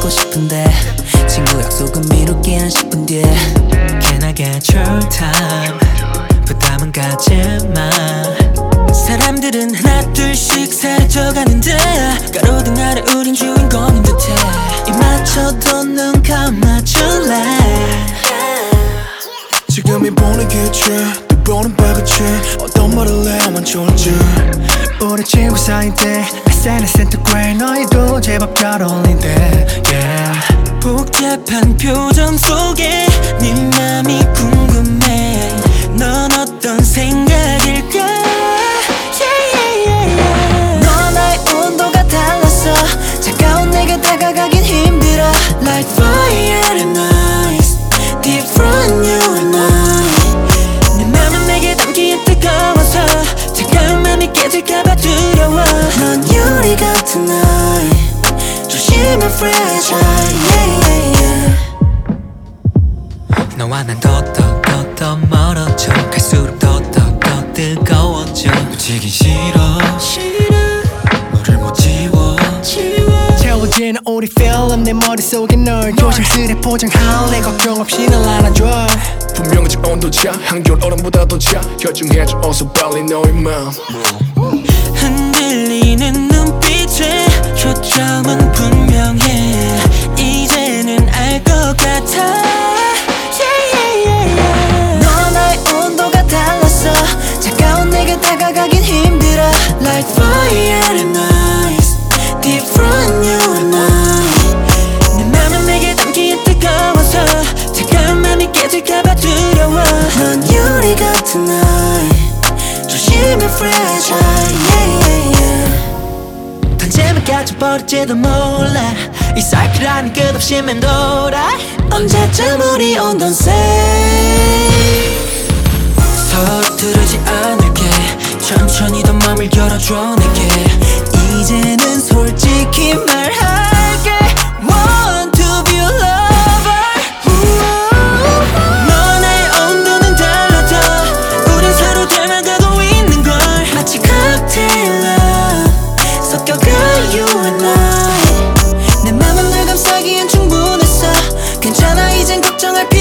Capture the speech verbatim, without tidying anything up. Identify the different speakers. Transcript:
Speaker 1: 있고 싶은데 친구 약속은 미룰게 한 십 분 뒤에 Can I get your time 부담은 갖지마 사람들은 하나 둘씩 사라져가는데 가로등 아래 우린 주인공인 듯해 입 맞춰도 눈 감아줄래
Speaker 2: 지금이 보는 기체 또 보는 발끝이 어떤 말을 해야만 좋을지
Speaker 3: 우리 친구 사이인데 에스엔에스 인스타그램 너희도 제법 잘 어울린대 yeah.
Speaker 1: 복잡한 표정 속에 네 맘이 궁금해 넌 어떤 생각일까 yeah, yeah, yeah, yeah. 너와 나의 온도가 달랐어 차가운 내게 다가가긴 힘들어 Like fire and ice Deep from you and I 내 맘은 내게 담기에 뜨거워서 차가운 맘이 깨질까봐 두려워 넌 유리 같은 날 조심해 fragile yeah, yeah, yeah. 너와 난 더 더 더 더 멀어져 갈수록 더 더 더 뜨거워져 놓치기 싫어 싫어 너를 못 지워 지워
Speaker 3: 채워지는 우리 film 내 머릿속에 널 조심스레 포장할래 걱정 없이 널 안아줘
Speaker 2: 분명히 온도차 한겨울 얼음보다 더 차 결정해줘 어서 빨리 너의 마음
Speaker 1: 흔들리는 눈빛에 초점은 분명해 이제는 알 것 같아 yeah, yeah, yeah, yeah. 너와 나의 온도가 달랐어 차가운 내게 다가가긴 힘들어 Like fire and ice Deep from you and I 내 맘은 내게 담기에 뜨거워서 차가운 맘이 깨질까봐 두려워 넌 유리 같은 날 조심해 fragile yeah, yeah, yeah. 단체만 가져버릴지도 몰라 이 사이클 끝없이 맴돌아 언제쯤 우리 온던 say 서투르지 않을게 천천히 더 맘을 열어줘 내게 이제는 솔직히 말할게 Want to be a lover 너와 나의 온도는 달라져 우린 서로 닮아가고 있는 걸 마치 칵테일 love 섞여가 you and I 내 맘은 널 감싸기엔 충분했어 괜찮아 이젠 걱정할